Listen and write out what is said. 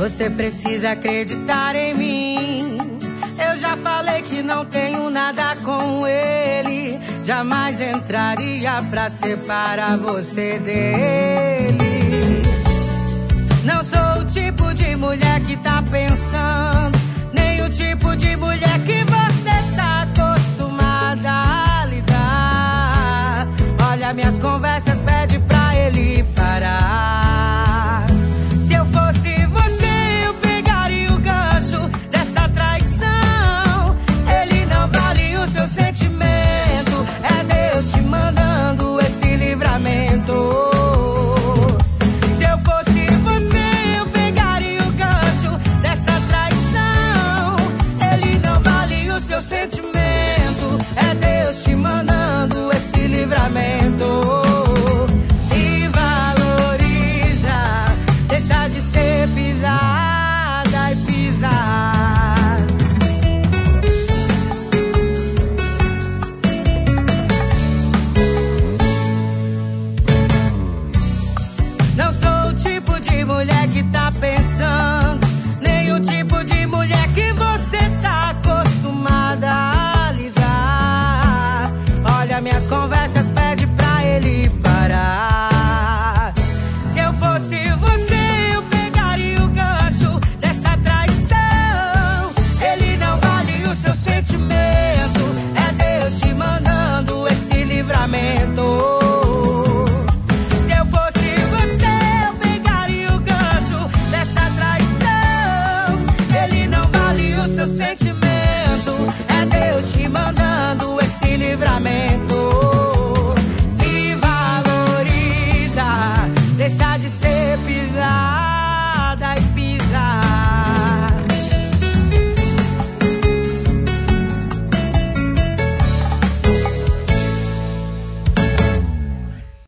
Você precisa acreditar em mim. Eu já falei que não tenho nada com ele. Jamais entraria pra separar você dele. Não sou o tipo de mulher que tá pensando, nem o tipo de mulher que